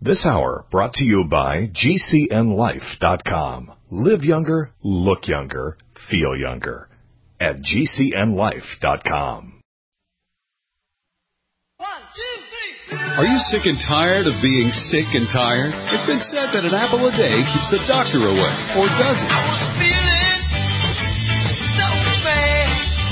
This hour brought to you by GCNLife.com. Live younger, look younger, feel younger at GCNLife.com. 1, 2, 3. Are you sick and tired of being sick and tired? It's been said that an apple a day keeps the doctor away, or does it? I was feeling so bad.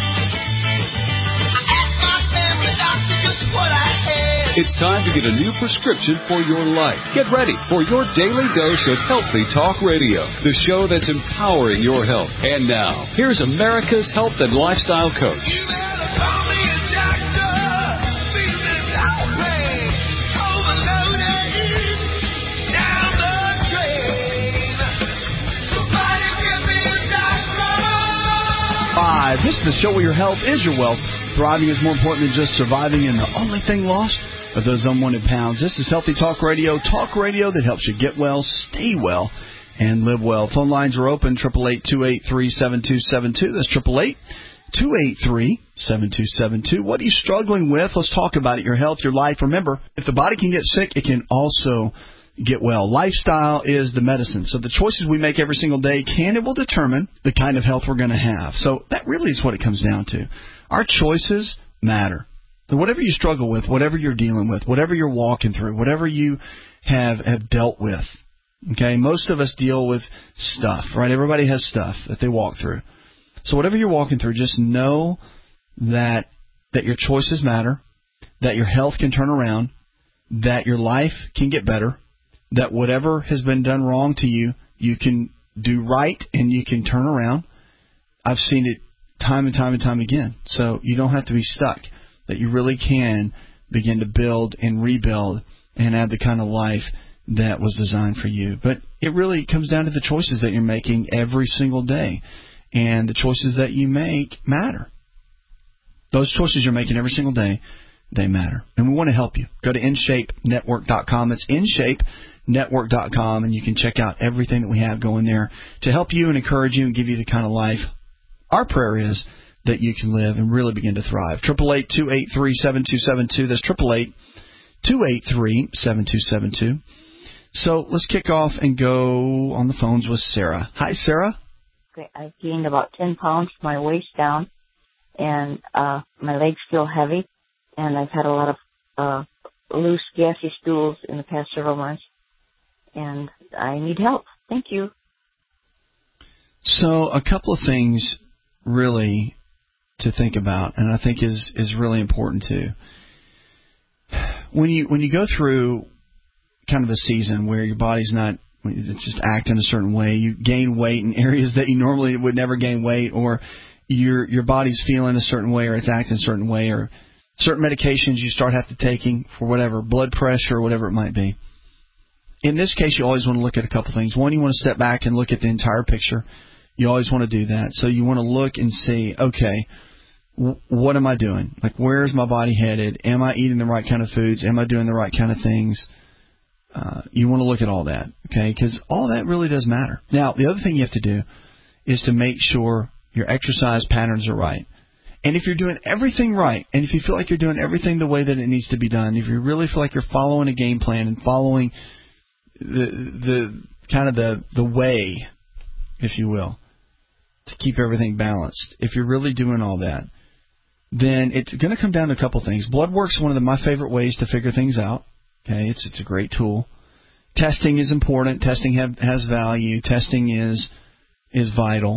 I asked my family doctor just what I had. It's time to get a new prescription for your life. Get ready for your daily dose of Healthy Talk Radio, the show that's empowering your health. And now, here's America's health and lifestyle coach. You better call me a doctor. Feeling pain, overloaded, down the drain. Somebody give me a doctor. This is the show where your health is your wealth. Thriving is more important than just surviving, and the only thing lost are those unwanted pounds. This is Healthy Talk Radio that helps you get well, stay well, and live well. Phone lines are open, 888-283-7272. That's 888-283-7272. What are you struggling with? Let's talk about it, your health, your life. Remember, if the body can get sick, it can also get well. Lifestyle is the medicine. So the choices we make every single day will determine the kind of health we're going to have. So that really is what it comes down to. Our choices matter. So whatever you struggle with, whatever you're dealing with, whatever you're walking through, whatever you have dealt with, okay, most of us deal with stuff, right? Everybody has stuff that they walk through. So whatever you're walking through, just know that your choices matter, that your health can turn around, that your life can get better, that whatever has been done wrong to you, you can do right and you can turn around. I've seen it time and time and time again. So you don't have to be stuck, that you really can begin to build and rebuild and have the kind of life that was designed for you. But it really comes down to the choices that you're making every single day. And the choices that you make matter. Those choices you're making every single day, they matter. And we want to help you. Go to InShapeNetwork.com. It's InShapeNetwork.com, and you can check out everything that we have going there to help you and encourage you and give you the kind of life our prayer is that you can live and really begin to thrive. 888-283-7272. That's 888-283-7272. So let's kick off and go on the phones with Sarah. Hi, Sarah. Okay, I've gained about 10 pounds from my waist down, and my legs feel heavy, and I've had a lot of loose, gassy stools in the past several months, and I need help. Thank you. So a couple of things really to think about, and I think is really important too. When you go through kind of a season where your body's not, it's just acting a certain way, you gain weight in areas that you normally would never gain weight, or your body's feeling a certain way, or it's acting a certain way, or certain medications you start taking for whatever, blood pressure or whatever it might be. In this case, you always want to look at a couple things. One, you want to step back and look at the entire picture. You always want to do that. So you want to look and see, okay, what am I doing? Like, where's my body headed? Am I eating the right kind of foods? Am I doing the right kind of things? You want to look at all that, okay, because all that really does matter. Now, the other thing you have to do is to make sure your exercise patterns are right. And if you're doing everything right, and if you feel like you're doing everything the way that it needs to be done, if you really feel like you're following a game plan and following the kind of the way, if you will, to keep everything balanced, if you're really doing all that, then it's going to come down to a couple things. Blood work's one of my favorite ways to figure things out. Okay, it's a great tool. Testing is important. Testing has value. Testing is vital.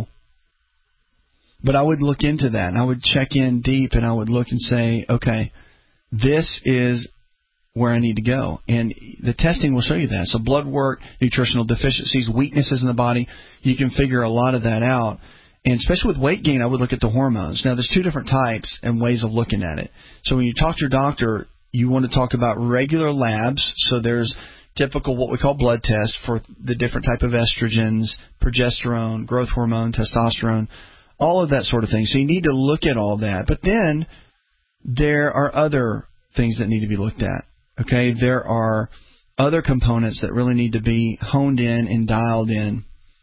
But I would look into that, and I would check in deep, and I would look and say, okay, this is where I need to go. And the testing will show you that. So blood work, nutritional deficiencies, weaknesses in the body, you can figure a lot of that out. And especially with weight gain, I would look at the hormones. Now, there's two different types and ways of looking at it. So when you talk to your doctor, you want to talk about regular labs. So there's typical what we call blood tests for the different type of estrogens, progesterone, growth hormone, testosterone, all of that sort of thing. So you need to look at all that. But then there are other things that need to be looked at. Okay, there are other components that really need to be honed in and dialed in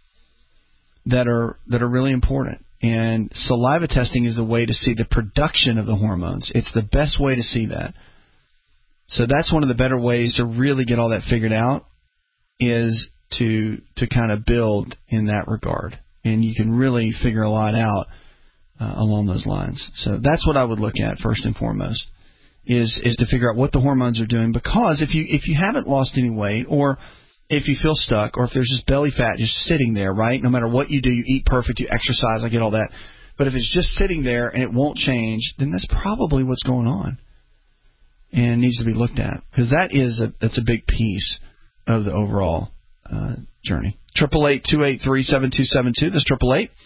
that are really important. And saliva testing is the way to see the production of the hormones. It's the best way to see that. So that's one of the better ways to really get all that figured out, is to kind of build in that regard. And you can really figure a lot out along those lines. So that's what I would look at first and foremost, is to figure out what the hormones are doing. Because if you haven't lost any weight, or if you feel stuck, or if there's just belly fat just sitting there, right? No matter what you do, you eat perfect, you exercise, I get all that. But if it's just sitting there and it won't change, then that's probably what's going on, and it needs to be looked at, because that's a big piece of the overall journey. 888-283-7272. That's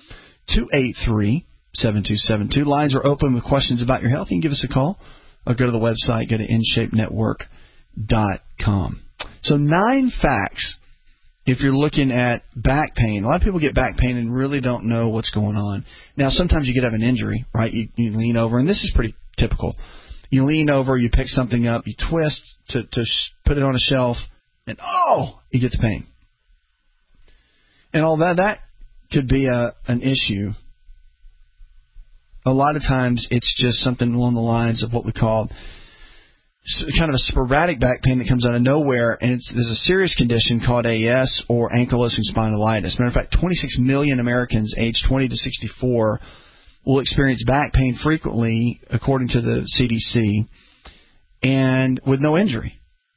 888-283-7272. Lines are open with questions about your health. You can give us a call or go to the website. Go to InShapeNetwork.com. So 9 facts if you're looking at back pain. A lot of people get back pain and really don't know what's going on. Now, sometimes you could have an injury, right? You lean over, and this is pretty typical. You lean over, you pick something up, you twist to put it on a shelf, and you get the pain. And all that could be an issue. A lot of times it's just something along the lines of what we call kind of a sporadic back pain that comes out of nowhere, and there's a serious condition called AS, or ankylosing spondylitis. Matter of fact, 26 million Americans aged 20 to 64 will experience back pain frequently, according to the CDC, and with no injury.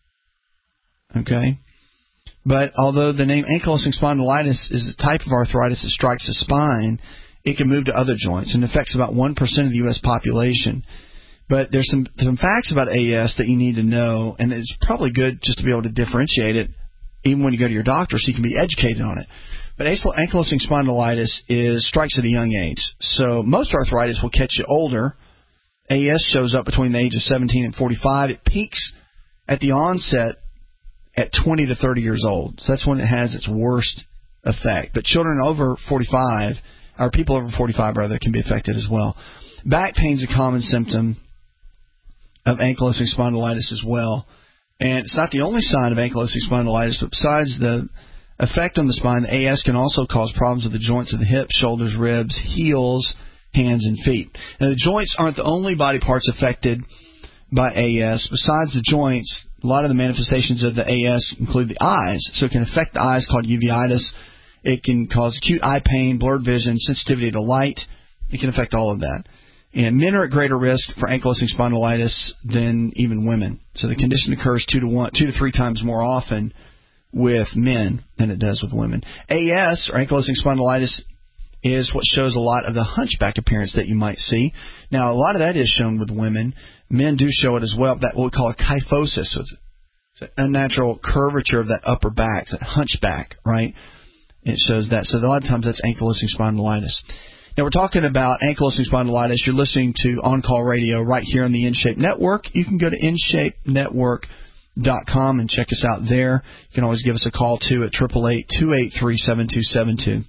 Okay? But although the name ankylosing spondylitis is a type of arthritis that strikes the spine, it can move to other joints and affects about 1% of the U.S. population. But there's some facts about AS that you need to know, and it's probably good just to be able to differentiate it even when you go to your doctor, so you can be educated on it. But ankylosing spondylitis strikes at a young age. So most arthritis will catch you older. AS shows up between the age of 17 and 45. It peaks at the onset at 20 to 30 years old. So that's when it has its worst effect. But children over 45, or people over 45 rather, can be affected as well. Back pain is a common symptom of ankylosing spondylitis as well. And it's not the only sign of ankylosing spondylitis, but besides the effect on the spine, the AS can also cause problems with the joints of the hips, shoulders, ribs, heels, hands, and feet. Now, the joints aren't the only body parts affected by AS. Besides the joints, a lot of the manifestations of the AS include the eyes. So it can affect the eyes, called uveitis. It can cause acute eye pain, blurred vision, sensitivity to light. It can affect all of that. And men are at greater risk for ankylosing spondylitis than even women. So the condition occurs 2 to 3 times more often with men than it does with women. AS, or ankylosing spondylitis, is what shows a lot of the hunchback appearance that you might see. Now, a lot of that is shown with women. Men do show it as well. That what we call a kyphosis. So it's an unnatural curvature of that upper back, that hunchback, right? It shows that. So a lot of times that's ankylosing spondylitis. Now, we're talking about ankylosing spondylitis. You're listening to On Call Radio right here on the InShape Network. You can go to InShapeNetwork.com and check us out there. You can always give us a call, too, at 888-283-7272.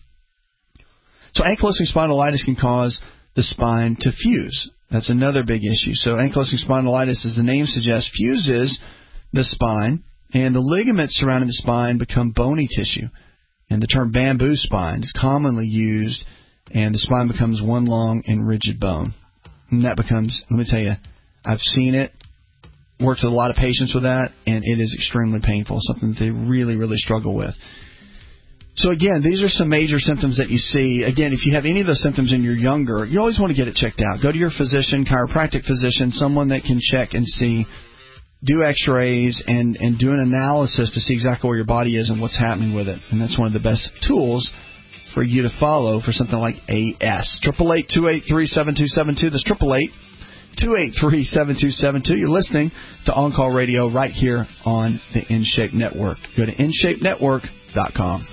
So ankylosing spondylitis can cause the spine to fuse. That's another big issue. So ankylosing spondylitis, as the name suggests, fuses the spine, and the ligaments surrounding the spine become bony tissue. And the term bamboo spine is commonly used, and the spine becomes one long and rigid bone. And that becomes, let me tell you, I've seen it, worked with a lot of patients with that, and it is extremely painful, something that they really, really struggle with. So again, these are some major symptoms that you see. Again, if you have any of those symptoms and you're younger, you always want to get it checked out. Go to your physician, chiropractic physician, someone that can check and see, do x-rays, and do an analysis to see exactly where your body is and what's happening with it. And that's one of the best tools for you to follow for something like AS. 888-283-7272. That's 888-283-7272. You're listening to On Call Radio right here on the InShape Network. Go to InShapeNetwork.com.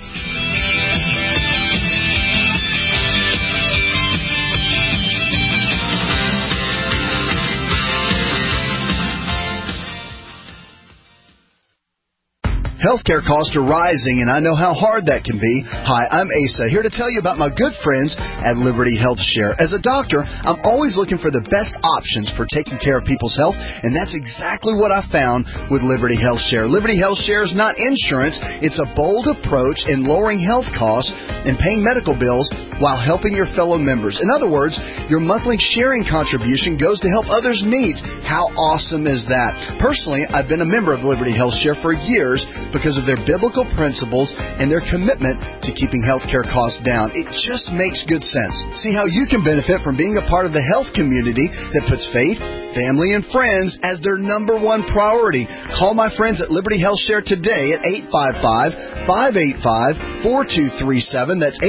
Healthcare costs are rising, and I know how hard that can be. Hi, I'm Asa, here to tell you about my good friends at Liberty Health Share. As a doctor, I'm always looking for the best options for taking care of people's health, and that's exactly what I found with Liberty Health Share. Liberty Health Share is not insurance. It's a bold approach in lowering health costs and paying medical bills while helping your fellow members. In other words, your monthly sharing contribution goes to help others' needs. How awesome is that? Personally, I've been a member of Liberty Health Share for years because of their biblical principles and their commitment to keeping healthcare costs down. It just makes good sense. See how you can benefit from being a part of the health community that puts faith, family, and friends as their number one priority. Call my friends at Liberty Health Share today at 855-585-4237. That's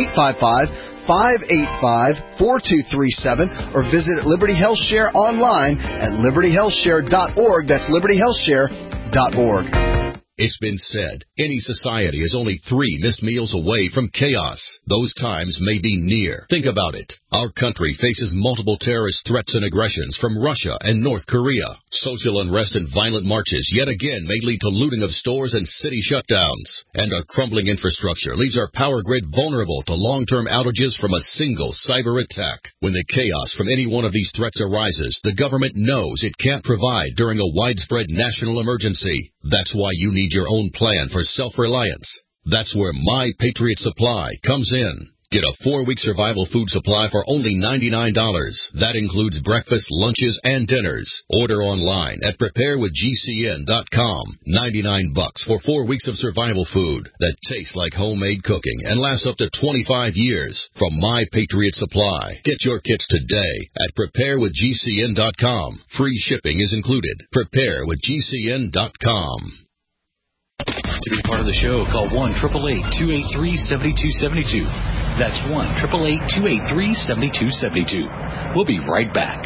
855-585-4237. Or visit Liberty Health Share online at libertyhealthshare.org. That's libertyhealthshare.org. It's been said, any society is only 3 missed meals away from chaos. Those times may be near. Think about it. Our country faces multiple terrorist threats and aggressions from Russia and North Korea. Social unrest and violent marches yet again may lead to looting of stores and city shutdowns. And our crumbling infrastructure leaves our power grid vulnerable to long-term outages from a single cyber attack. When the chaos from any one of these threats arises, the government knows it can't provide during a widespread national emergency. That's why you need your own plan for self-reliance. That's where My Patriot Supply comes in. Get a 4-week survival food supply for only $99. That includes breakfast, lunches, and dinners. Order online at preparewithgcn.com. $99 for 4 weeks of survival food that tastes like homemade cooking and lasts up to 25 years from My Patriot Supply. Get your kits today at preparewithgcn.com. Free shipping is included. Preparewithgcn.com. To be part of the show, call 1-888-283-7272. That's 1-888-283-7272. We'll be right back.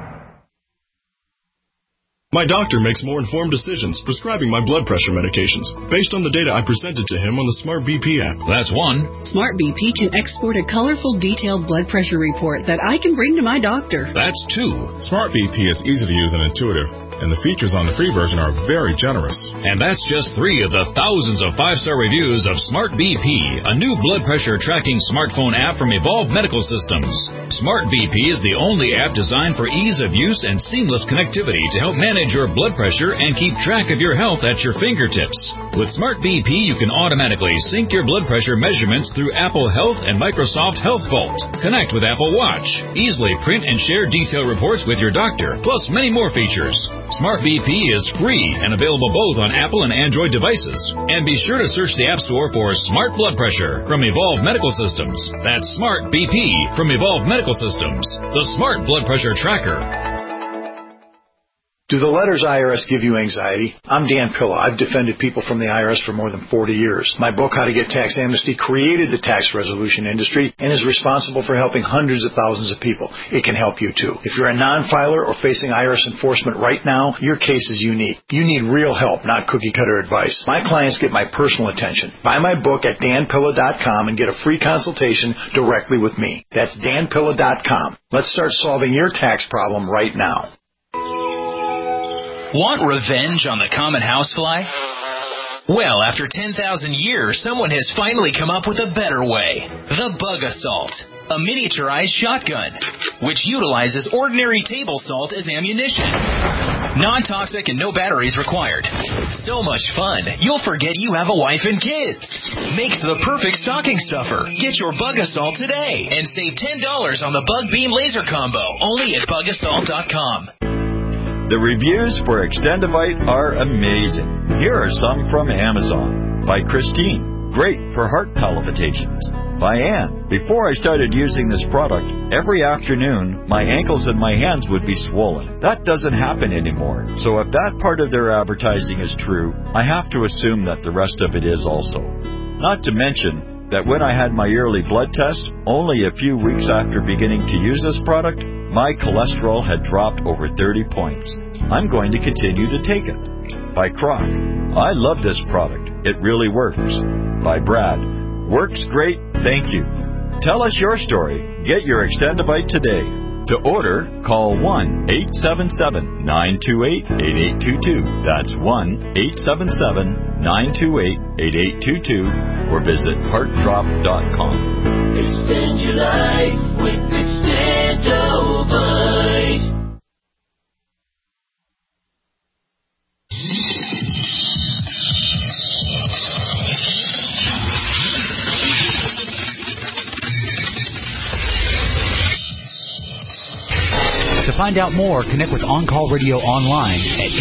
My doctor makes more informed decisions prescribing my blood pressure medications based on the data I presented to him on the Smart BP app. That's 1. Smart BP can export a colorful, detailed blood pressure report that I can bring to my doctor. That's 2. Smart BP is easy to use and intuitive, and the features on the free version are very generous. And that's just 3 of the thousands of 5-star reviews of Smart BP, a new blood pressure tracking smartphone app from Evolve Medical Systems. Smart BP is the only app designed for ease of use and seamless connectivity to help manage your blood pressure and keep track of your health at your fingertips. With Smart BP, you can automatically sync your blood pressure measurements through Apple Health and Microsoft Health Vault. Connect with Apple Watch. Easily print and share detailed reports with your doctor, plus many more features. Smart BP is free and available both on Apple and Android devices. And be sure to search the App Store for Smart Blood Pressure from Evolve Medical Systems. That's Smart BP from Evolve Medical Systems, the Smart Blood Pressure Tracker. Do the letters IRS give you anxiety? I'm Dan Pilla. I've defended people from the IRS for more than 40 years. My book, How to Get Tax Amnesty, created the tax resolution industry and is responsible for helping hundreds of thousands of people. It can help you too. If you're a non-filer or facing IRS enforcement right now, your case is unique. You need real help, not cookie-cutter advice. My clients get my personal attention. Buy my book at danpilla.com and get a free consultation directly with me. That's danpilla.com. Let's start solving your tax problem right now. Want revenge on the common housefly? Well, after 10,000 years, someone has finally come up with a better way. The Bug Assault, a miniaturized shotgun, which utilizes ordinary table salt as ammunition. Non-toxic and no batteries required. So much fun, you'll forget you have a wife and kids. Makes the perfect stocking stuffer. Get your Bug Assault today and save $10 on the Bug Beam Laser Combo, only at bugassault.com. The reviews for Extendivite are amazing. Here are some from Amazon. By Christine, great for heart palpitations. By Ann, before I started using this product, every afternoon my ankles and my hands would be swollen. That doesn't happen anymore. So if that part of their advertising is true, I have to assume that the rest of it is also. Not to mention that when I had my yearly blood test, only a few weeks after beginning to use this product, my cholesterol had dropped over 30 points. I'm going to continue to take it. By Croc, I love this product. It really works. By Brad, works great, thank you. Tell us your story. Get your Extendivite today. To order, call 1-877-928-8822. That's 1-877-928-8822. Or visit heartdrop.com. Extend your life with Extendovite. find out more, connect with On Call Radio online at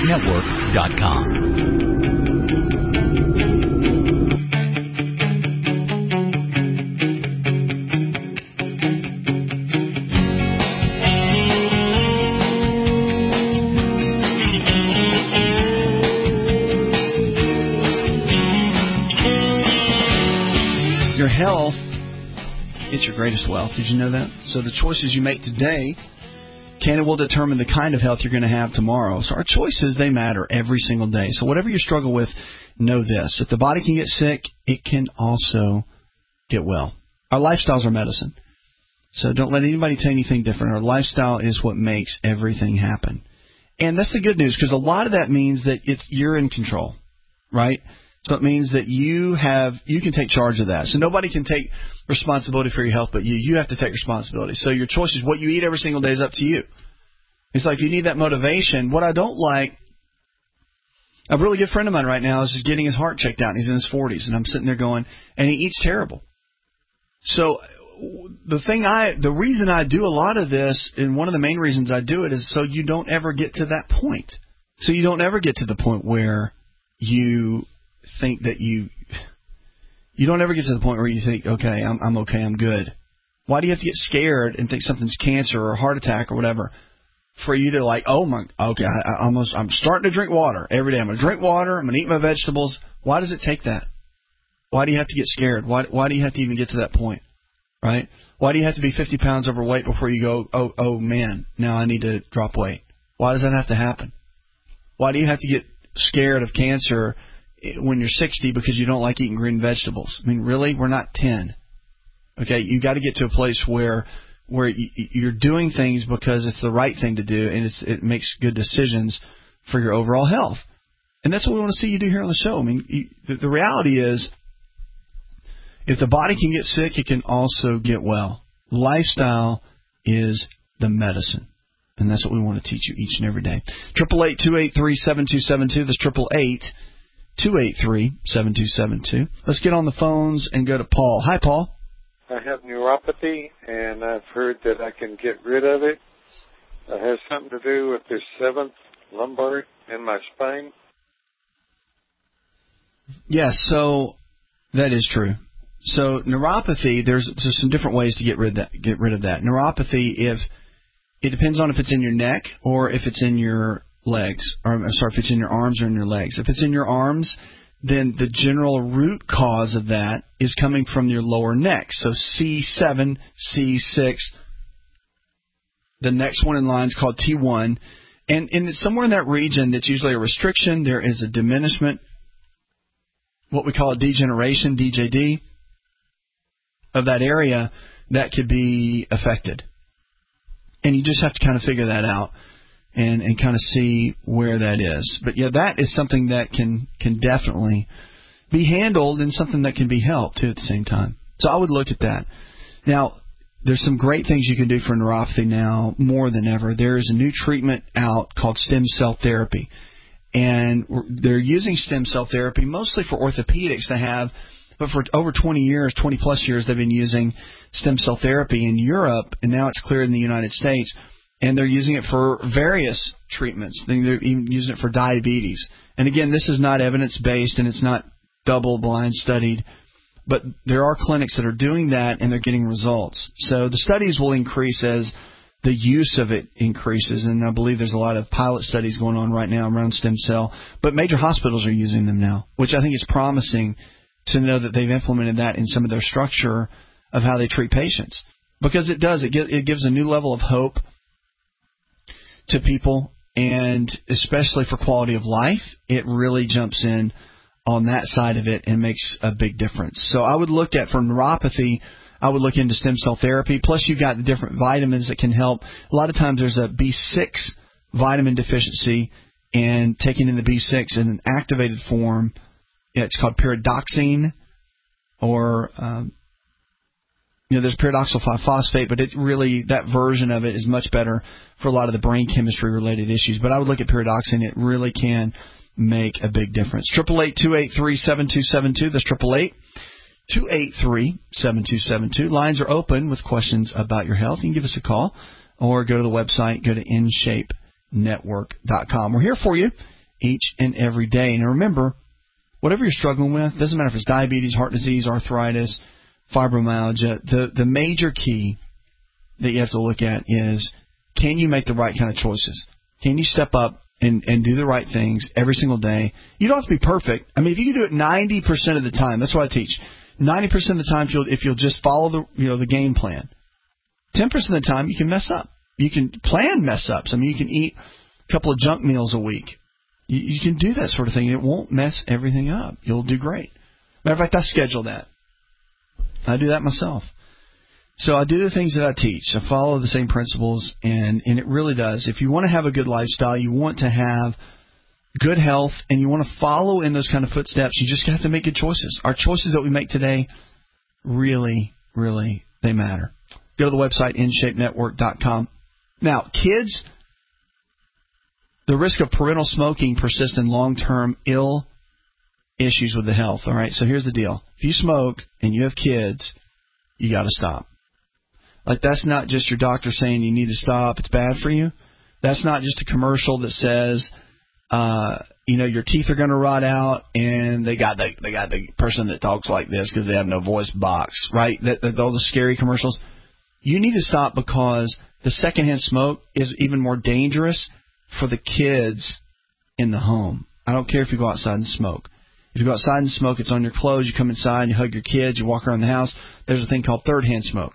InShapeNetwork.com. Your health, it's your greatest wealth. Did you know that? So the choices you make today can and will determine the kind of health you're going to have tomorrow. So our choices, they matter every single day. So whatever you struggle with, know this. If the body can get sick, it can also get well. Our lifestyles are medicine. So don't let anybody tell you anything different. Our lifestyle is what makes everything happen. And that's the good news, because a lot of that means that you're in control, right? So it means that you can take charge of that. So nobody can take responsibility for your health but you. You have to take responsibility. So your choices, what you eat every single day, is up to you. It's like you need that motivation. What I don't like, a really good friend of mine right now is just getting his heart checked out, and he's in his 40s, and I'm sitting there going, and he eats terrible. So the reason I do a lot of this, and one of the main reasons I do it, is so you don't ever get to that point. So you don't ever get to the point where you think that you don't ever get to the point where you think, okay, I'm okay, I'm good. Why do you have to get scared and think something's cancer or heart attack or whatever for you to like, oh my, okay, I'm starting to drink water every day. I'm going to drink water. I'm going to eat my vegetables. Why does it take that? Why do you have to get scared? Why do you have to even get to that point, right? Why do you have to be 50 pounds overweight before you go, oh man, now I need to drop weight? Why does that have to happen? Why do you have to get scared of cancer when you're 60 because you don't like eating green vegetables? I mean, really? We're not 10. Okay, you got to get to a place where you're doing things because it's the right thing to do, and it makes good decisions for your overall health. And that's what we want to see you do here on the show. I mean, the reality is, if the body can get sick, it can also get well. Lifestyle is the medicine. And that's what we want to teach you each and every day. 888-283-7272. That's 888-283-7272. Let's get on the phones and go to Paul. Hi, Paul. I have neuropathy, and I've heard that I can get rid of it. It has something to do with the 7th lumbar in my spine. Yes, so that is true. So neuropathy, there's some different ways to get rid of that. Neuropathy, if it depends on if it's in your neck or if it's in your legs, or I'm sorry, if it's in your arms or in your legs. If it's in your arms, then the general root cause of that is coming from your lower neck. So C7, C6. The next one in line is called T1. And somewhere in that region, that's usually a restriction. There is a diminishment, what we call a degeneration, DJD, of that area that could be affected. And you just have to kind of figure that out and kind of see where that is. But yeah, that is something that can definitely be handled and something that can be helped too at the same time. So I would look at that. Now, there's some great things you can do for neuropathy now more than ever. There is a new treatment out called stem cell therapy. And they're using stem cell therapy mostly for orthopedics to have, but for over 20 plus years, they've been using stem cell therapy in Europe, and now it's cleared in the United States. And they're using it for various treatments. They're even using it for diabetes. And again, this is not evidence-based, and it's not double-blind studied. But there are clinics that are doing that, and they're getting results. So the studies will increase as the use of it increases. And I believe there's a lot of pilot studies going on right now around stem cell. But major hospitals are using them now, which I think is promising to know that they've implemented that in some of their structure of how they treat patients. Because it does. It gives a new level of hope to people, and especially for quality of life, it really jumps in on that side of it and makes a big difference. So I would look at, for neuropathy, I would look into stem cell therapy. Plus, you've got the different vitamins that can help. A lot of times there's a B6 vitamin deficiency, and taking in the B6 in an activated form, it's called pyridoxine, or there's pyridoxal 5-phosphate, but it really, that version of it is much better for a lot of the brain chemistry related issues. But I would look at pyridoxine. It really can make a big difference. 888-283-7272. That's 888-283-7272. Lines are open with questions about your health. You can give us a call or go to the website, go to InShapeNetwork.com. We're here for you each and every day. And remember, whatever you're struggling with, doesn't matter if it's diabetes, heart disease, arthritis, fibromyalgia, the major key that you have to look at is, can you make the right kind of choices? Can you step up and do the right things every single day? You don't have to be perfect. I mean, if you can do it 90% of the time, that's what I teach. 90% of the time, if you'll just follow the game plan. 10% of the time, you can mess up. You can plan mess ups. I mean, you can eat a couple of junk meals a week. You can do that sort of thing. It won't mess everything up. You'll do great. Matter of fact, I schedule that. I do that myself. So I do the things that I teach. I follow the same principles, and it really does. If you want to have a good lifestyle, you want to have good health, and you want to follow in those kind of footsteps, you just have to make good choices. Our choices that we make today really, really, they matter. Go to the website, InShapeNetwork.com. Now, kids, the risk of parental smoking persists in long-term ill issues with the health. All right, so here's the deal. If you smoke and you have kids, you got to stop. Like, that's not just your doctor saying you need to stop, it's bad for you. That's not just a commercial that says, your teeth are going to rot out, and they got the person that talks like this because they have no voice box, right? All the scary commercials. You need to stop because the secondhand smoke is even more dangerous for the kids in the home. I don't care if you go outside and smoke. If you go outside and smoke, it's on your clothes. You come inside, you hug your kids, you walk around the house. There's a thing called third-hand smoke.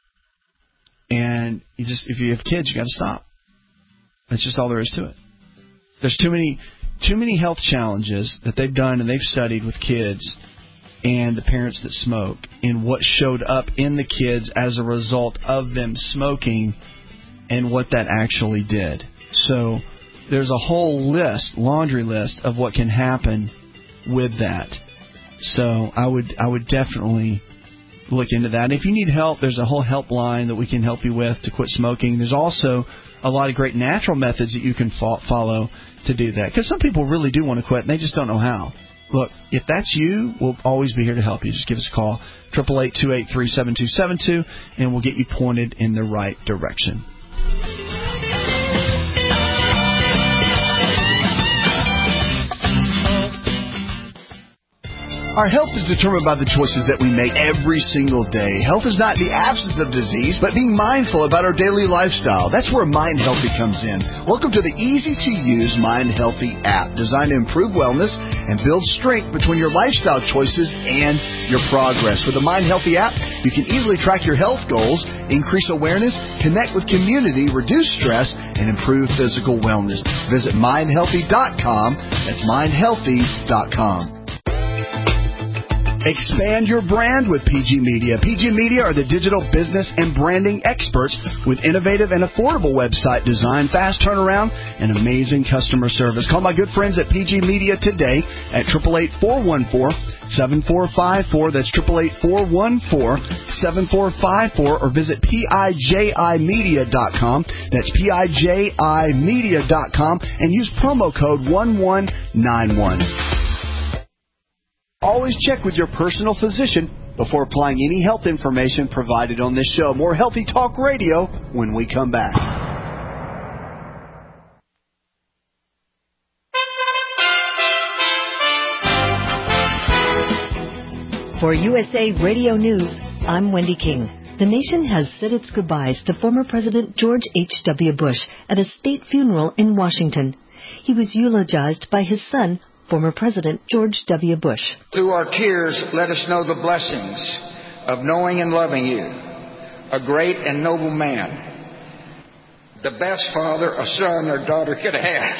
And if you have kids, you got to stop. That's just all there is to it. There's too many health challenges that they've done and they've studied with kids and the parents that smoke, and what showed up in the kids as a result of them smoking and what that actually did. So there's a whole laundry list of what can happen with that. So I would definitely look into that. And if you need help, there's a whole helpline that we can help you with to quit smoking. There's also a lot of great natural methods that you can follow to do that. Because some people really do want to quit, and they just don't know how. Look, if that's you, we'll always be here to help you. Just give us a call, 888-283-7272, and we'll get you pointed in the right direction. Our health is determined by the choices that we make every single day. Health is not the absence of disease, but being mindful about our daily lifestyle. That's where Mind Healthy comes in. Welcome to the easy-to-use Mind Healthy app, designed to improve wellness and build strength between your lifestyle choices and your progress. With the Mind Healthy app, you can easily track your health goals, increase awareness, connect with community, reduce stress, and improve physical wellness. Visit mindhealthy.com. That's mindhealthy.com. Expand your brand with PG Media. PG Media are the digital business and branding experts with innovative and affordable website design, fast turnaround, and amazing customer service. Call my good friends at PG Media today at 888-414-7454. That's 888-414-7454, or visit PIJImedia.com. That's PIJImedia.com, and use promo code 1191. Always check with your personal physician before applying any health information provided on this show. More Healthy Talk Radio when we come back. For USA Radio News, I'm Wendy King. The nation has said its goodbyes to former President George H.W. Bush at a state funeral in Washington. He was eulogized by his son, former President George W. Bush. Through our tears, let us know the blessings of knowing and loving you, a great and noble man, the best father a son or daughter could have.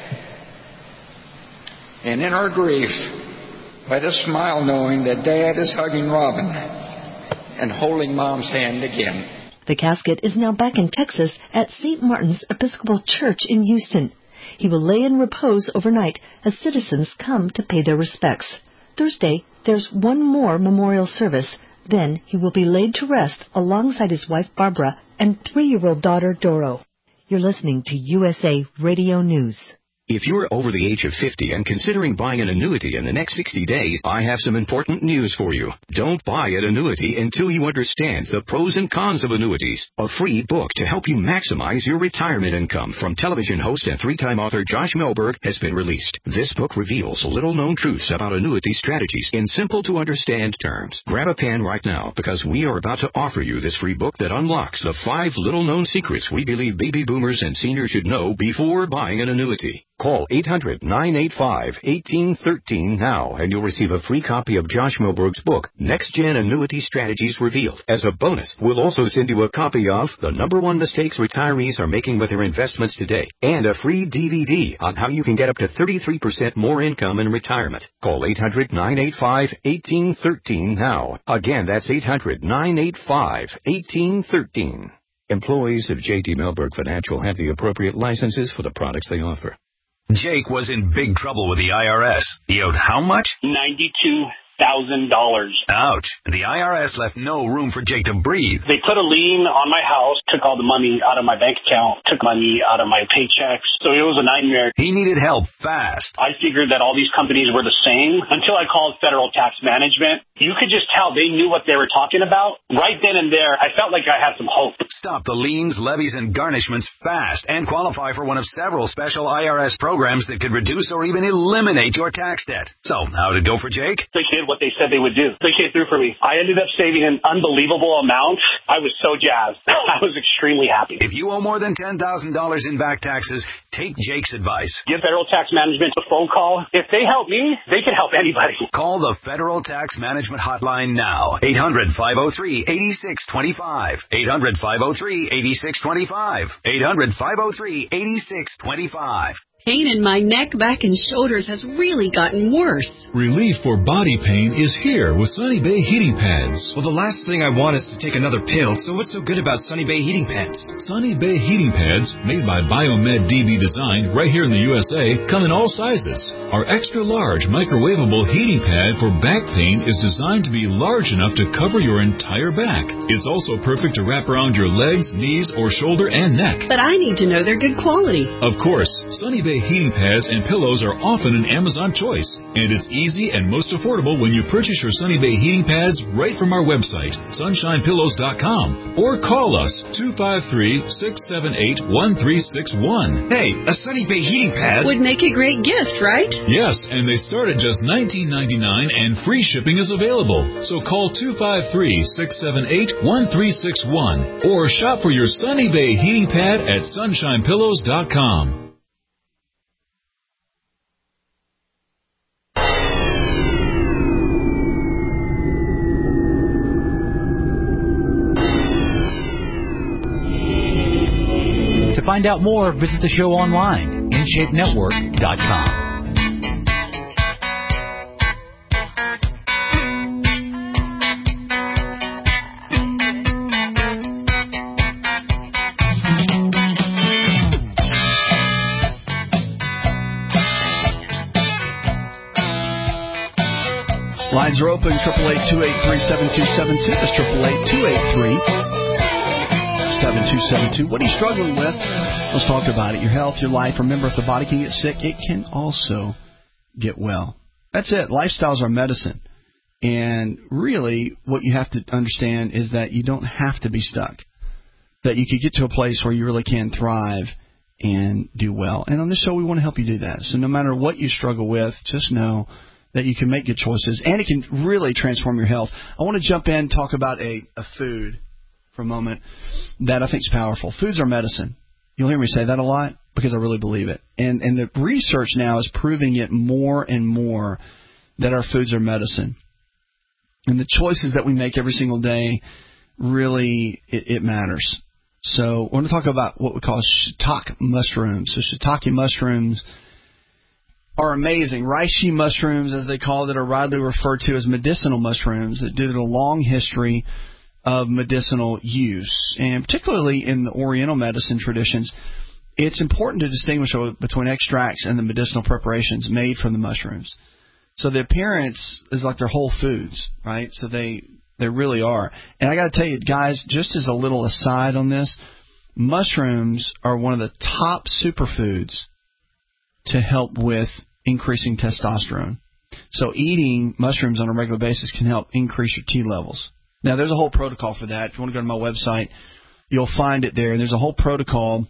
And in our grief, let us smile knowing that Dad is hugging Robin and holding Mom's hand again. The casket is now back in Texas at St. Martin's Episcopal Church in Houston. He will lay in repose overnight as citizens come to pay their respects. Thursday, there's one more memorial service. Then he will be laid to rest alongside his wife Barbara and 3-year-old daughter Doro. You're listening to USA Radio News. If you're over the age of 50 and considering buying an annuity in the next 60 days, I have some important news for you. Don't buy an annuity until you understand the pros and cons of annuities. A free book to help you maximize your retirement income from television host and 3-time author Josh Melberg has been released. This book reveals little-known truths about annuity strategies in simple-to-understand terms. Grab a pen right now because we are about to offer you this free book that unlocks the 5 little-known secrets we believe baby boomers and seniors should know before buying an annuity. Call 800-985-1813 now, and you'll receive a free copy of Josh Melberg's book, Next Gen Annuity Strategies Revealed. As a bonus, we'll also send you a copy of The #1 Mistakes Retirees Are Making with Their Investments Today, and a free DVD on how you can get up to 33% more income in retirement. Call 800-985-1813 now. Again, that's 800-985-1813. Employees of J.D. Melberg Financial have the appropriate licenses for the products they offer. Jake was in big trouble with the IRS. He owed how much? $92,000. Ouch. And the IRS left no room for Jake to breathe. They put a lien on my house, took all the money out of my bank account, took money out of my paychecks. So it was a nightmare. He needed help fast. I figured that all these companies were the same until I called Federal Tax Management. You could just tell they knew what they were talking about. Right then and there, I felt like I had some hope. Stop the liens, levies, and garnishments fast and qualify for one of several special IRS programs that could reduce or even eliminate your tax debt. So, how'd it go for Jake? They did what they said they would do. They came through for me. I ended up saving an unbelievable amount. I was so jazzed. I was extremely happy. If you owe more than $10,000 in back taxes, take Jake's advice. Give Federal Tax Management a phone call. If they help me, they can help anybody. Call the Federal Tax Management Hotline now. 800-503-8625. 800-503-8625. 800-503-8625. Pain in my neck, back, and shoulders has really gotten worse. Relief for body pain is here with Sunny Bay Heating Pads. Well, the last thing I want is to take another pill, so what's so good about Sunny Bay Heating Pads? Sunny Bay Heating Pads, made by Biomed DB Design right here in the USA, come in all sizes. Our extra-large microwavable heating pad for back pain is designed to be large enough to cover your entire back. It's also perfect to wrap around your legs, knees, or shoulder and neck. But I need to know they're good quality. Of course, Sunny Bay heating pads and pillows are often an Amazon choice, and it's easy and most affordable when you purchase your Sunny Bay heating pads right from our website, sunshinepillows.com, or call us 253-678-1361. Hey, a Sunny Bay heating pad would make a great gift, right? Yes, and they start at just $19.99 and free shipping is available. So call 253-678-1361 or shop for your Sunny Bay heating pad at sunshinepillows.com. To find out more, visit the show online, InShapeNetwork.com. Lines are open, 888-283-7272. That's 888-283-7272. What are you struggling with? Let's talk about it. Your health, your life. Remember, if the body can get sick, it can also get well. That's it. Lifestyles are medicine. And really, what you have to understand is that you don't have to be stuck. That you could get to a place where you really can thrive and do well. And on this show, we want to help you do that. So no matter what you struggle with, just know that you can make good choices, and it can really transform your health. I want to jump in and talk about a food for a moment that I think is powerful. Foods are medicine. You'll hear me say that a lot because I really believe it. And the research now is proving it more and more that our foods are medicine. And the choices that we make every single day, really, it matters. So I want to talk about what we call shiitake mushrooms. So shiitake mushrooms are amazing. Reishi mushrooms, as they call it, are widely referred to as medicinal mushrooms due to the long history of medicinal use. And particularly in the Oriental medicine traditions, it's important to distinguish between extracts and the medicinal preparations made from the mushrooms. So the appearance is like they're whole foods, right? So they really are. And I got to tell you, guys, just as a little aside on this, mushrooms are one of the top superfoods to help with increasing testosterone. So eating mushrooms on a regular basis can help increase your T levels. Now, there's a whole protocol for that. If you want to go to my website, you'll find it there. There's a whole protocol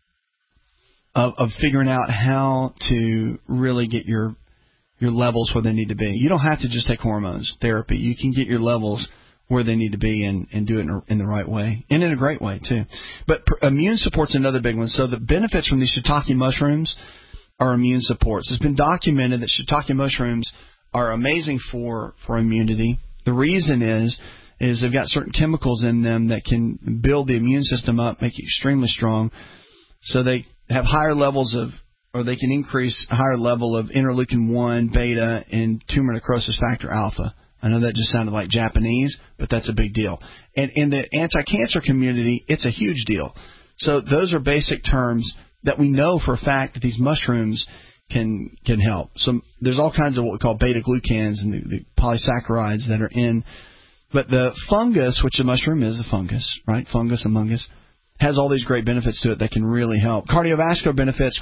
of figuring out how to really get your levels where they need to be. You don't have to just take hormones therapy. You can get your levels where they need to be and do it in the right way, and in a great way, too. But immune support's another big one. So the benefits from these shiitake mushrooms are immune supports. It's been documented that shiitake mushrooms are amazing for immunity. The reason is they've got certain chemicals in them that can build the immune system up, make it extremely strong. So they have higher levels of, or they can increase a higher level of interleukin-1, beta, and tumor necrosis factor alpha. I know that just sounded like Japanese, but that's a big deal. And in the anti-cancer community, it's a huge deal. So those are basic terms that we know for a fact that these mushrooms can help. So there's all kinds of what we call beta-glucans and the polysaccharides that are in. But the fungus, which a mushroom is a fungus, right? Fungus, amongus, has all these great benefits to it that can really help. Cardiovascular benefits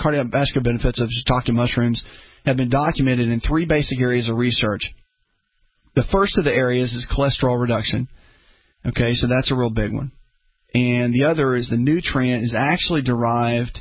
of shiitake mushrooms have been documented in 3 basic areas of research. The first of the areas is cholesterol reduction. Okay, so that's a real big one. And the other is the nutrient is actually derived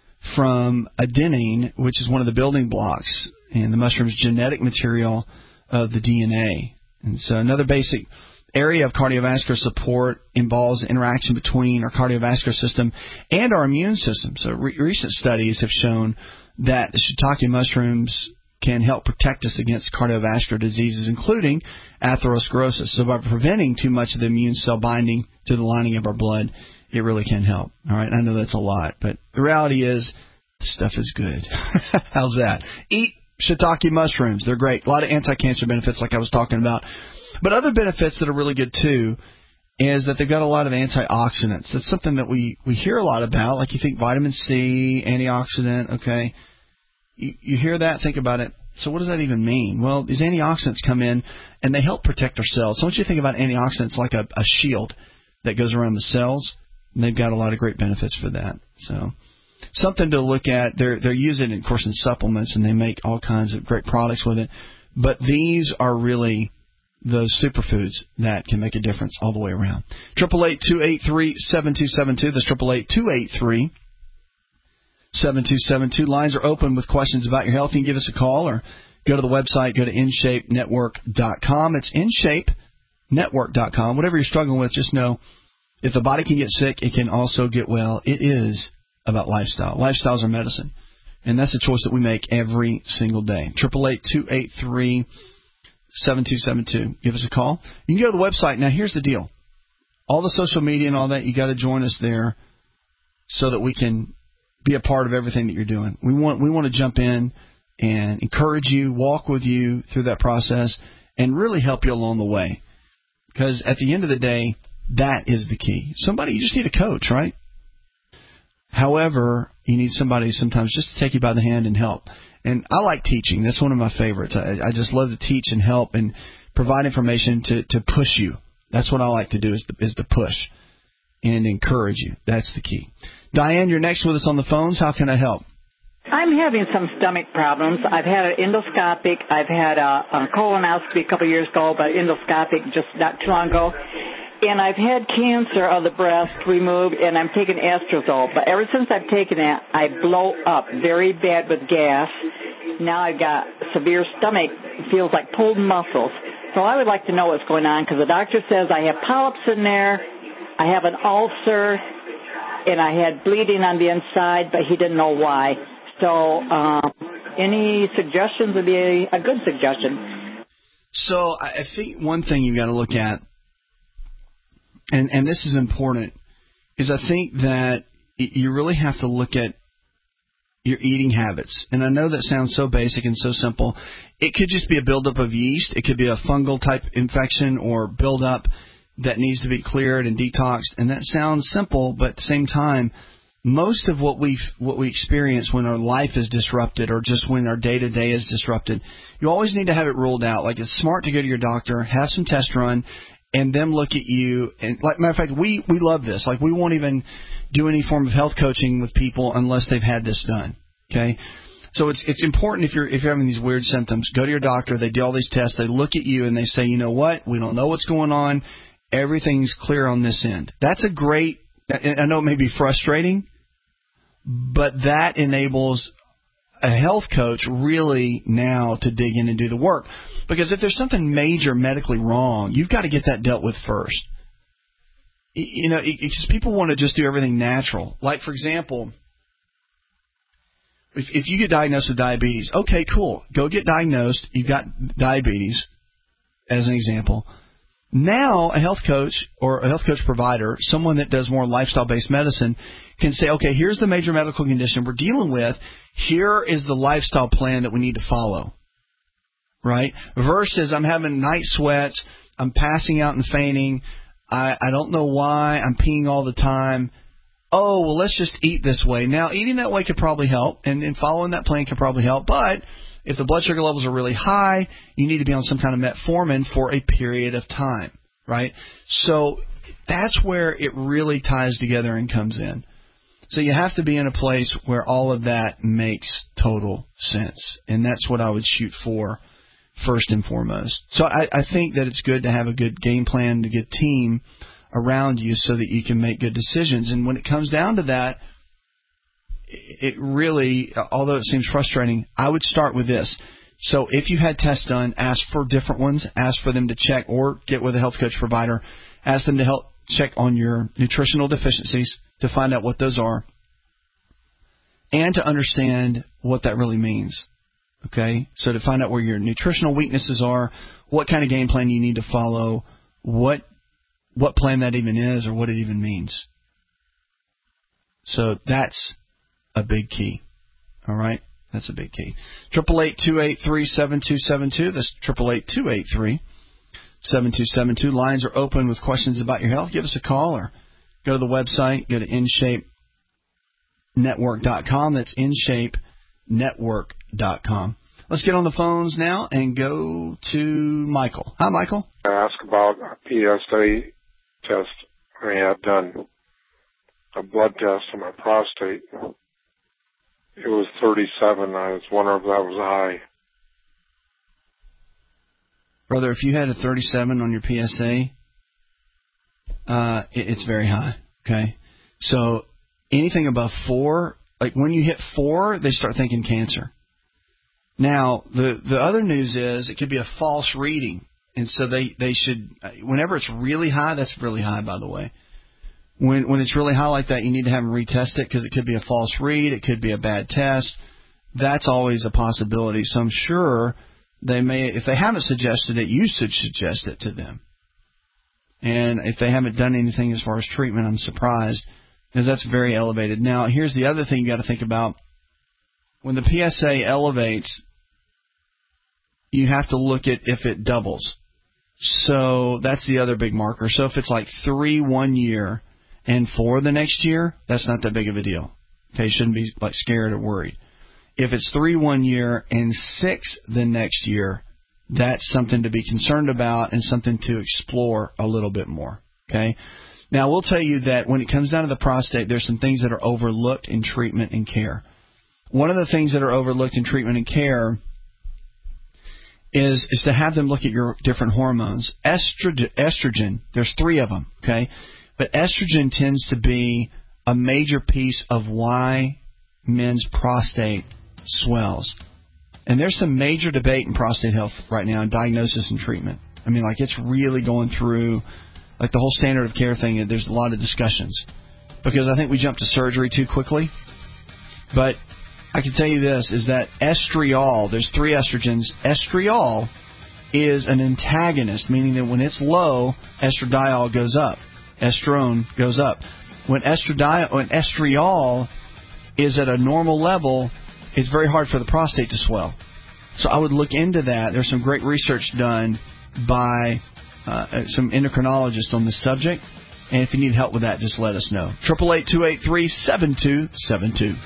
from adenine, which is one of the building blocks in the mushroom's genetic material of the DNA. And so another basic area of cardiovascular support involves interaction between our cardiovascular system and our immune system. So recent studies have shown that the shiitake mushrooms can help protect us against cardiovascular diseases, including atherosclerosis. So by preventing too much of the immune cell binding to the lining of our blood, it really can help. All right, I know that's a lot, but the reality is this stuff is good. How's that? Eat shiitake mushrooms. They're great. A lot of anti-cancer benefits like I was talking about. But other benefits that are really good, too, is that they've got a lot of antioxidants. That's something that we hear a lot about. Like you think vitamin C, antioxidant, okay. You hear that, think about it. So what does that even mean? Well, these antioxidants come in, and they help protect our cells. So once you think about antioxidants like a shield that goes around the cells, and they've got a lot of great benefits for that. So something to look at. They're using it, of course, in supplements, and they make all kinds of great products with it. But these are really those superfoods that can make a difference all the way around. 888-283-7272. That's 888-283-7272. Lines are open with questions about your health. You can give us a call or go to the website. Go to InShapeNetwork.com. It's InShapeNetwork.com. Whatever you're struggling with, just know if the body can get sick, it can also get well. It is about lifestyle. Lifestyles are medicine. And that's a choice that we make every single day. 888-283-7272. Give us a call. You can go to the website. Now, here's the deal. All the social media and all that, you got to join us there so that we can be a part of everything that you're doing. We want to jump in and encourage you, walk with you through that process, and really help you along the way. Because at the end of the day, that is the key. You just need a coach, right? However, you need somebody sometimes just to take you by the hand and help. And I like teaching. That's one of my favorites. I just love to teach and help and provide information to push you. That's what I like to do is to push and encourage you. That's the key. Diane, you're next with us on the phones. How can I help? I'm having some stomach problems. I've had an endoscopic. I've had a colonoscopy a couple of years ago, but endoscopic just not too long ago. And I've had cancer of the breast removed, and I'm taking Astrazole. But ever since I've taken it, I blow up very bad with gas. Now I've got severe stomach. It feels like pulled muscles. So I would like to know what's going on, because the doctor says I have polyps in there, I have an ulcer, and I had bleeding on the inside, but he didn't know why. So any suggestions would be a good suggestion. So I think one thing you've got to look at, and this is important, is I think that you really have to look at your eating habits. And I know that sounds so basic and so simple. It could just be a buildup of yeast. It could be a fungal type infection or buildup that needs to be cleared and detoxed. And that sounds simple, but at the same time, most of what we experience when our life is disrupted or just when our day-to-day is disrupted, you always need to have it ruled out. Like, it's smart to go to your doctor, have some tests run, and them look at you. And like, matter of fact, we love this. Like, we won't even do any form of health coaching with people unless they've had this done. Okay? So it's important if you're having these weird symptoms, go to your doctor. They do all these tests. They look at you and they say, you know what? We don't know what's going on. Everything's clear on this end. That's a great. I know it may be frustrating, but that enables a health coach really now to dig in and do the work. Because if there's something major medically wrong, you've got to get that dealt with first. You know, because people want to just do everything natural. Like, for example, if you get diagnosed with diabetes, okay, cool. Go get diagnosed. You've got diabetes, as an example. Now a health coach or a health coach provider, someone that does more lifestyle-based medicine, can say, okay, here's the major medical condition we're dealing with. Here is the lifestyle plan that we need to follow, right? Versus I'm having night sweats, I'm passing out and fainting, I don't know why, I'm peeing all the time. Oh, well, let's just eat this way. Now, eating that way could probably help, and following that plan could probably help, but if the blood sugar levels are really high, you need to be on some kind of metformin for a period of time, right? So that's where it really ties together and comes in. So you have to be in a place where all of that makes total sense, and that's what I would shoot for first and foremost. So I think that it's good to have a good game plan, a good team around you so that you can make good decisions. And when it comes down to that, it really, although it seems frustrating, I would start with this. So if you had tests done, ask for different ones, ask for them to check, or get with a health coach provider, ask them to help check on your nutritional deficiencies to find out what those are and to understand what that really means. Okay, so to find out where your nutritional weaknesses are, what kind of game plan you need to follow, what plan that even is, or what it even means. So that's a big key. All right, that's a big key. 888-283-7272. That's 888-283-7272. Lines are open with questions about your health. Give us a call or go to the website. Go to InShapeNetwork.com. That's InShapeNetwork.com. Let's get on the phones now and go to Michael. Hi, Michael. I asked about a PSA test. I had done a blood test on my prostate. It was 37. I was wondering if that was high. Brother, if you had a 37 on your PSA, it's very high. Okay? So anything above 4, like when you hit 4, they start thinking cancer. Now, the other news is it could be a false reading. And so they should, whenever it's really high, that's really high, by the way. When it's really high like that, you need to have them retest it because it could be a false read. It could be a bad test. That's always a possibility. So I'm sure they may, if they haven't suggested it, you should suggest it to them. And if they haven't done anything as far as treatment, I'm surprised because that's very elevated. Now, here's the other thing you got to think about. When the PSA elevates, you have to look at if it doubles. So that's the other big marker. So if it's like 3 1 year and 4 the next year, that's not that big of a deal. Okay, you shouldn't be like scared or worried. If it's 3 1 year and 6 the next year, that's something to be concerned about and something to explore a little bit more. Okay. Now, we'll tell you that when it comes down to the prostate, there's some things that are overlooked in treatment and care. One of the things that are overlooked in treatment and care is to have them look at your different hormones. Estrogen, there's 3 of them, okay? But estrogen tends to be a major piece of why men's prostate swells. And there's some major debate in prostate health right now in diagnosis and treatment. I mean, like it's really going through, like the whole standard of care thing, there's a lot of discussions. Because I think we jumped to surgery too quickly. But I can tell you this, is that estriol, there's 3 estrogens. Estriol is an antagonist, meaning that when it's low, estradiol goes up. Estrone goes up. When estriol is at a normal level, it's very hard for the prostate to swell. So I would look into that. There's some great research done by some endocrinologists on this subject. And if you need help with that, just let us know. 888-283-7272.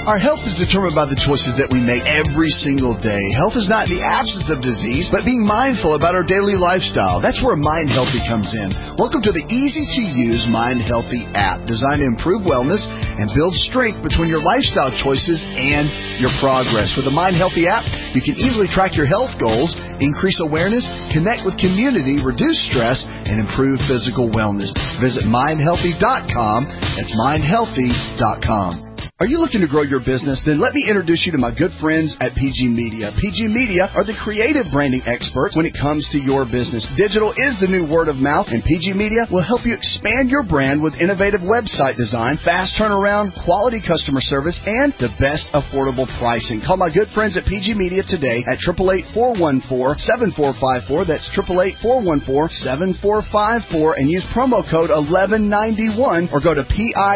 Our health is determined by the choices that we make every single day. Health is not the absence of disease, but being mindful about our daily lifestyle. That's where Mind Healthy comes in. Welcome to the easy-to-use Mind Healthy app, designed to improve wellness and build strength between your lifestyle choices and your progress. With the Mind Healthy app, you can easily track your health goals, increase awareness, connect with community, reduce stress, and improve physical wellness. Visit mindhealthy.com. That's mindhealthy.com. Are you looking to grow your business? Then let me introduce you to my good friends at PG Media. PG Media are the creative branding experts when it comes to your business. Digital is the new word of mouth, and PG Media will help you expand your brand with innovative website design, fast turnaround, quality customer service, and the best affordable pricing. Call my good friends at PG Media today at 888-414-7454. That's 888-414-7454, and use promo code 1191 or go to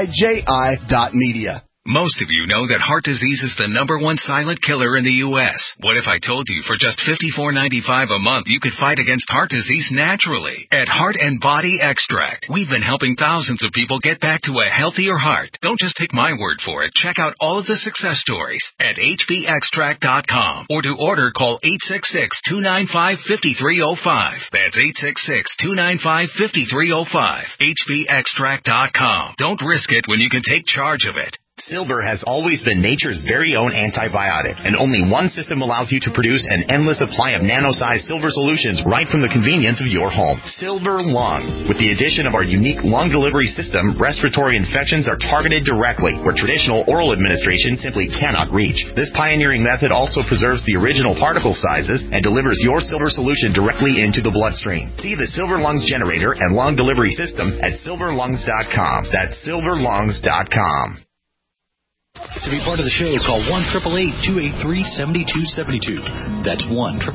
piji.media. Most of you know that heart disease is the #1 silent killer in the U.S. What if I told you for just $54.95 a month you could fight against heart disease naturally? At Heart and Body Extract, we've been helping thousands of people get back to a healthier heart. Don't just take my word for it. Check out all of the success stories at hbextract.com. Or to order, call 866-295-5305. That's 866-295-5305. hbextract.com. Don't risk it when you can take charge of it. Silver has always been nature's very own antibiotic, and only one system allows you to produce an endless supply of nano-sized silver solutions right from the convenience of your home. Silver Lungs. With the addition of our unique lung delivery system, respiratory infections are targeted directly, where traditional oral administration simply cannot reach. This pioneering method also preserves the original particle sizes and delivers your silver solution directly into the bloodstream. See the Silver Lungs generator and lung delivery system at silverlungs.com. That's silverlungs.com. To be part of the show, call 1-888-283-7272. That's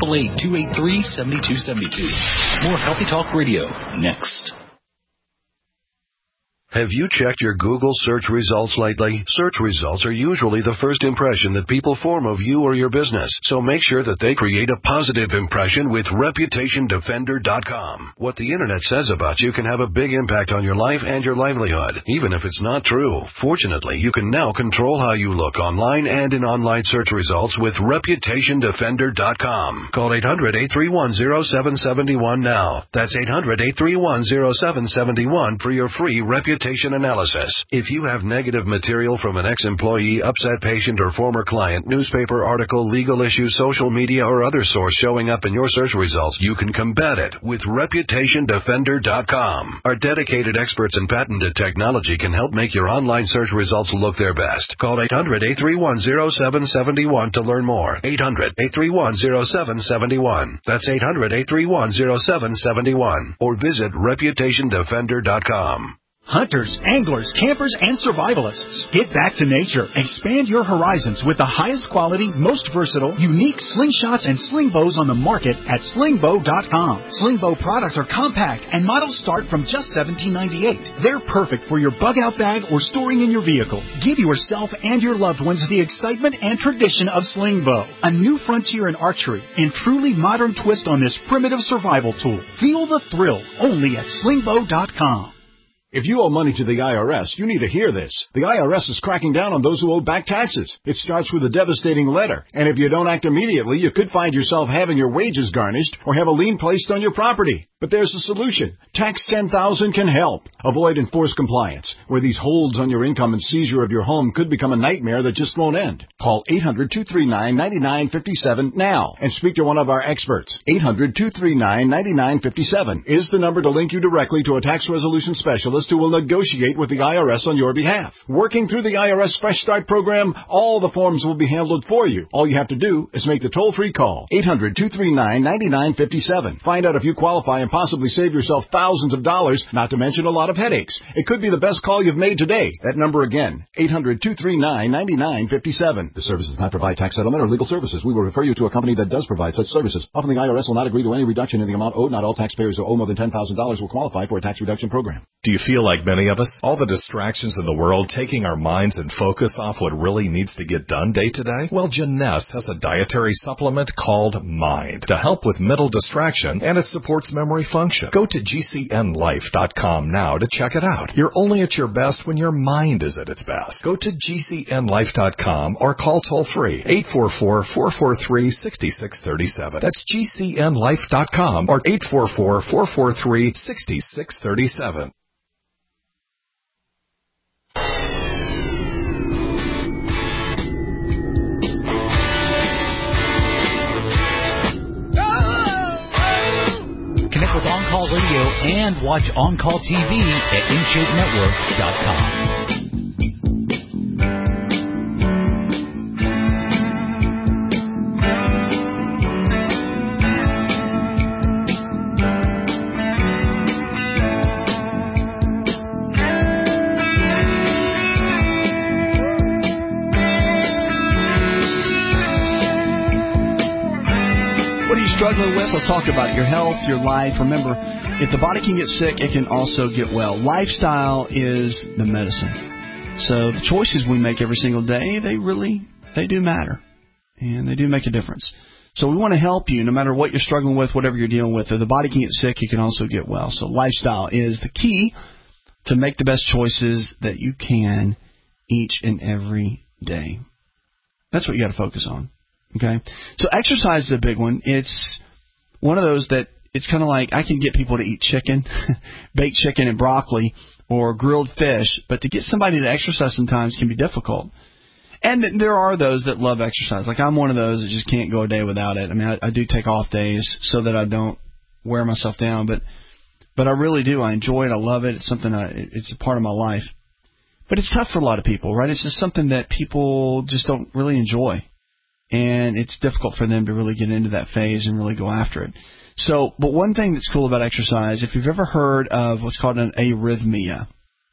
1-888-283-7272. More Healthy Talk Radio next. Have you checked your Google search results lately? Search results are usually the first impression that people form of you or your business, so make sure that they create a positive impression with ReputationDefender.com. What the Internet says about you can have a big impact on your life and your livelihood, even if it's not true. Fortunately, you can now control how you look online and in online search results with ReputationDefender.com. Call 800-831-0771 now. That's 800-831-0771 for your free reputation analysis. If you have negative material from an ex-employee, upset patient, or former client, newspaper article, legal issue, social media, or other source showing up in your search results, you can combat it with ReputationDefender.com. Our dedicated experts in patented technology can help make your online search results look their best. Call 800-831-0771 to learn more. 800-831-0771. That's 800-831-0771. Or visit ReputationDefender.com. Hunters, anglers, campers, and survivalists. Get back to nature. Expand your horizons with the highest quality, most versatile, unique slingshots and sling bows on the market at slingbow.com. Sling bow products are compact and models start from just $17.98. They're perfect for your bug-out bag or storing in your vehicle. Give yourself and your loved ones the excitement and tradition of sling bow. A new frontier in archery and truly modern twist on this primitive survival tool. Feel the thrill only at slingbow.com. If you owe money to the IRS, you need to hear this. The IRS is cracking down on those who owe back taxes. It starts with a devastating letter, and if you don't act immediately, you could find yourself having your wages garnished or have a lien placed on your property. But there's a solution. Tax 10,000 can help. Avoid enforced compliance, where these holds on your income and seizure of your home could become a nightmare that just won't end. Call 800-239-9957 now and speak to one of our experts. 800-239-9957 is the number to link you directly to a tax resolution specialist who will negotiate with the IRS on your behalf. Working through the IRS Fresh Start program, all the forms will be handled for you. All you have to do is make the toll-free call. 800-239-9957. Find out if you qualify and possibly save yourself thousands of dollars, not to mention a lot of headaches. It could be the best call you've made today. That number again, 800-239-9957. This service does not provide tax settlement or legal services. We will refer you to a company that does provide such services. Often the IRS will not agree to any reduction in the amount owed. Not all taxpayers who owe more than $10,000 will qualify for a tax reduction program. Do you feel like many of us, all the distractions in the world taking our minds and focus off what really needs to get done day to day? Well, Jeunesse has a dietary supplement called Mind to help with mental distraction, and it supports memory function. Go to GCNlife.com now to check it out. You're only at your best when your mind is at its best. Go to GCNlife.com or call toll-free 844-443-6637. That's GCNlife.com or 844-443-6637. Connect with On Call Radio and watch On Call TV at InShapeNetwork.com. Struggling with, let's talk about your health, your life. Remember, if the body can get sick, it can also get well. Lifestyle is the medicine. So the choices we make every single day, they do matter, and they do make a difference. So we want to help you no matter what you're struggling with, whatever you're dealing with. If the body can get sick, it can also get well. So lifestyle is the key to make the best choices that you can each and every day. That's what you got to focus on. Okay, so exercise is a big one. It's one of those that it's kind of like I can get people to eat chicken, baked chicken and broccoli, or grilled fish, but to get somebody to exercise sometimes can be difficult. And there are those that love exercise. Like I'm one of those that just can't go a day without it. I mean, I do take off days so that I don't wear myself down, but I really do. I enjoy it. I love it. It's something. It's a part of my life. But it's tough for a lot of people, right? It's just something that people just don't really enjoy. And it's difficult for them to really get into that phase and really go after it. So, but one thing that's cool about exercise, if you've ever heard of what's called an arrhythmia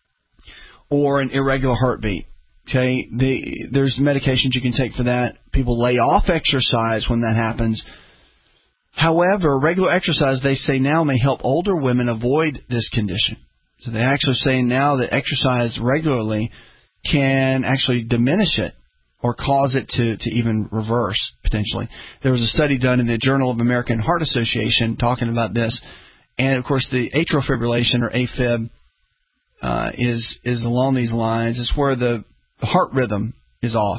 or an irregular heartbeat, okay, there's medications you can take for that. People lay off exercise when that happens. However, regular exercise, they say now, may help older women avoid this condition. So they actually say now that exercise regularly can actually diminish it, or cause it to even reverse, potentially. There was a study done in the Journal of American Heart Association talking about this. And, of course, the atrial fibrillation, or AFib, is along these lines. It's where the heart rhythm is off.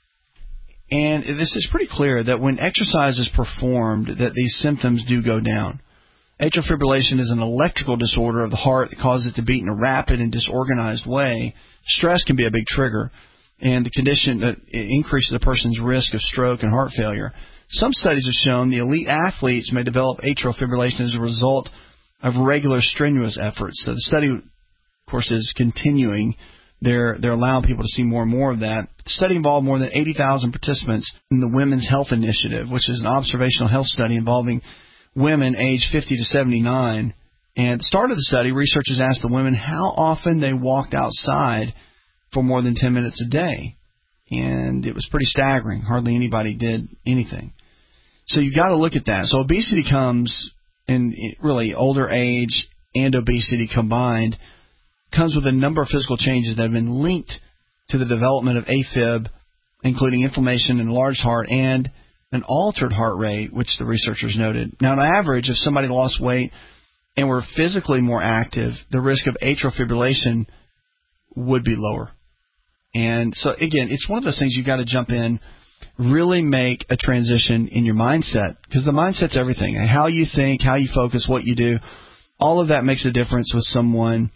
And this is pretty clear that when exercise is performed, that these symptoms do go down. Atrial fibrillation is an electrical disorder of the heart that causes it to beat in a rapid and disorganized way. Stress can be a big trigger. And the condition increases a person's risk of stroke and heart failure. Some studies have shown the elite athletes may develop atrial fibrillation as a result of regular strenuous efforts. So the study, of course, is continuing. They're allowing people to see more and more of that. The study involved more than 80,000 participants in the Women's Health Initiative, which is an observational health study involving women aged 50 to 79. And at the start of the study, researchers asked the women how often they walked outside for more than 10 minutes a day. And it was pretty staggering. Hardly anybody did anything. So you've got to look at that. So obesity comes, and really older age and obesity combined, comes with a number of physical changes that have been linked to the development of AFib, including inflammation, enlarged heart, and an altered heart rate, which the researchers noted. Now, on average, if somebody lost weight and were physically more active, the risk of atrial fibrillation would be lower. And so, again, it's one of those things you've got to jump in, really make a transition in your mindset, because the mindset's everything. How you think, how you focus, what you do, all of that makes a difference with someone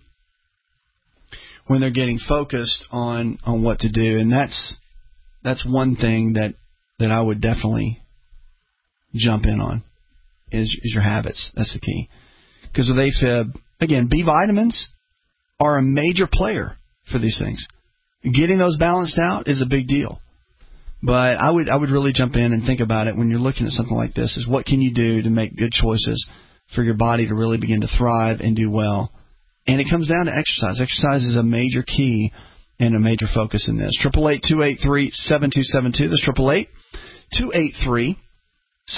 when they're getting focused on what to do. And that's one thing that I would definitely jump in on is your habits. That's the key. Because with AFib, again, B vitamins are a major player for these things. Getting those balanced out is a big deal. But I would really jump in and think about it when you're looking at something like this, is what can you do to make good choices for your body to really begin to thrive and do well. And it comes down to exercise. Exercise is a major key and a major focus in this. 888-283-7272. That's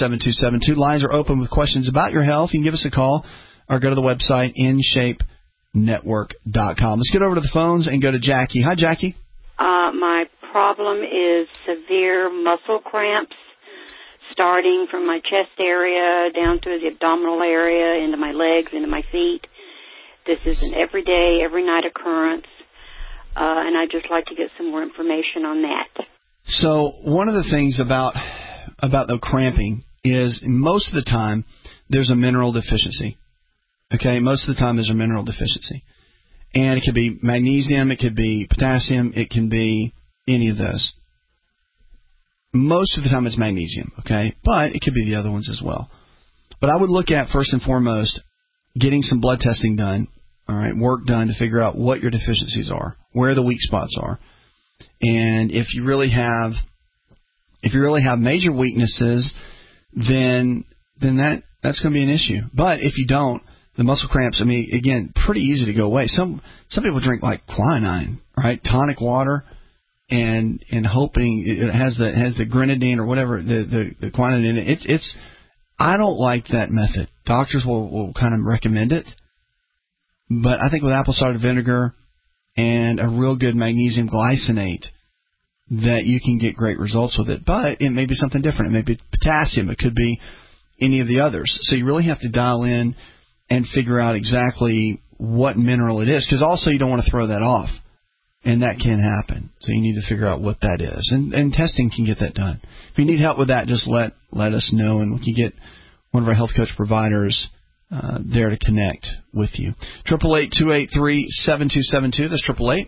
888-283-7272. Lines are open with questions about your health. You can give us a call or go to the website, InShapeNetwork.com. InShapeNetwork.com. Let's get over to the phones and go to Jackie. Hi, Jackie. My problem is severe muscle cramps starting from my chest area down through the abdominal area, into my legs, into my feet. This is an everyday, every night occurrence, and I'd just like to get some more information on that. So one of the things about the cramping is most of the time there's a mineral deficiency. Okay, most of the time there's a mineral deficiency. And it could be magnesium, it could be potassium, it can be any of those. Most of the time it's magnesium, okay? But it could be the other ones as well. But I would look at, first and foremost, getting some blood testing done, all right, work done to figure out what your deficiencies are, where the weak spots are. And if you really have major weaknesses, then that's going to be an issue. But if you don't, the muscle cramps, I mean, again, pretty easy to go away. Some people drink like quinine, right? Tonic water, and hoping it has the grenadine or whatever the quinine in it. It's I don't like that method. Doctors will kind of recommend it, but I think with apple cider vinegar and a real good magnesium glycinate, that you can get great results with it. But it may be something different. It may be potassium. It could be any of the others. So you really have to dial in and figure out exactly what mineral it is, because also you don't want to throw that off, and that can happen. So you need to figure out what that is, and testing can get that done. If you need help with that, just let us know, and we can get one of our health coach providers there to connect with you. 888-283-7272. That's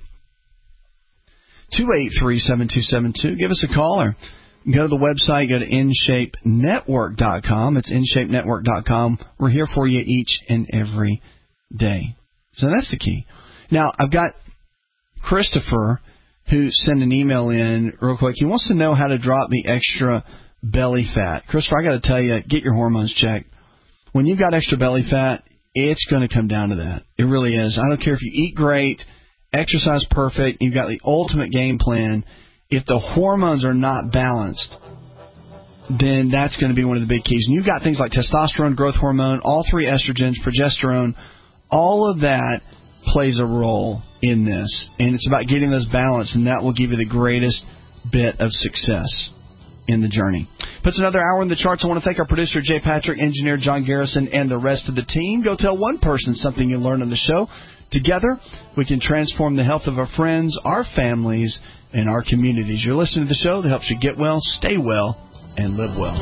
888-283-7272. Give us a call or go to the website, go to InShapeNetwork.com. It's InShapeNetwork.com. We're here for you each and every day. So that's the key. Now, I've got Christopher who sent an email in real quick. He wants to know how to drop the extra belly fat. Christopher, I got to tell you, get your hormones checked. When you've got extra belly fat, it's going to come down to that. It really is. I don't care if you eat great, exercise perfect, you've got the ultimate game plan. If the hormones are not balanced, then that's going to be one of the big keys. And you've got things like testosterone, growth hormone, all three estrogens, progesterone, all of that plays a role in this. And it's about getting those balanced, and that will give you the greatest bit of success in the journey. Puts another hour in the charts. I want to thank our producer, Jay Patrick, engineer John Garrison, and the rest of the team. Go tell one person something you learned on the show. Together, we can transform the health of our friends, our families, and our communities. You're listening to the show that helps you get well, stay well, and live well.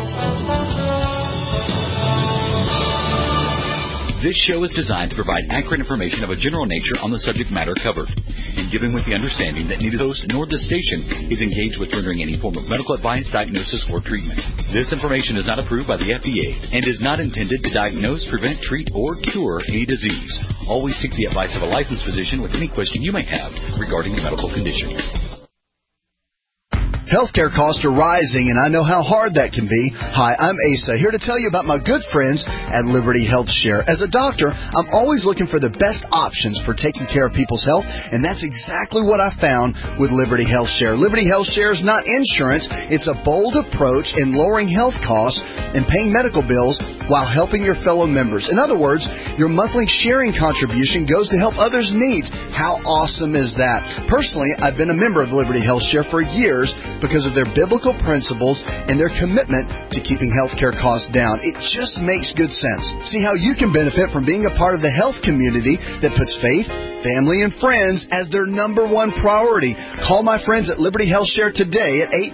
This show is designed to provide accurate information of a general nature on the subject matter covered, and given with the understanding that neither host nor this station is engaged with rendering any form of medical advice, diagnosis, or treatment. This information is not approved by the FDA and is not intended to diagnose, prevent, treat, or cure any disease. Always seek the advice of a licensed physician with any question you may have regarding your medical condition. Healthcare costs are rising, and I know how hard that can be. Hi, I'm Asa, here to tell you about my good friends at Liberty Health Share. As a doctor, I'm always looking for the best options for taking care of people's health, and that's exactly what I found with Liberty Health Share. Liberty Health Share is not insurance. It's a bold approach in lowering health costs and paying medical bills while helping your fellow members. In other words, your monthly sharing contribution goes to help others' needs. How awesome is that? Personally, I've been a member of Liberty Health Share for years because of their biblical principles and their commitment to keeping healthcare costs down. It just makes good sense. See how you can benefit from being a part of the health community that puts faith, family, and friends as their number one priority. Call my friends at Liberty Health Share today at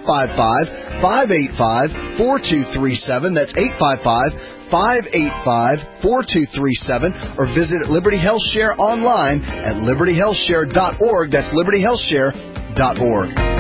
855-585-4237. That's 855-585-4237, or visit Liberty Health Share online at libertyhealthshare.org. That's libertyhealthshare.org.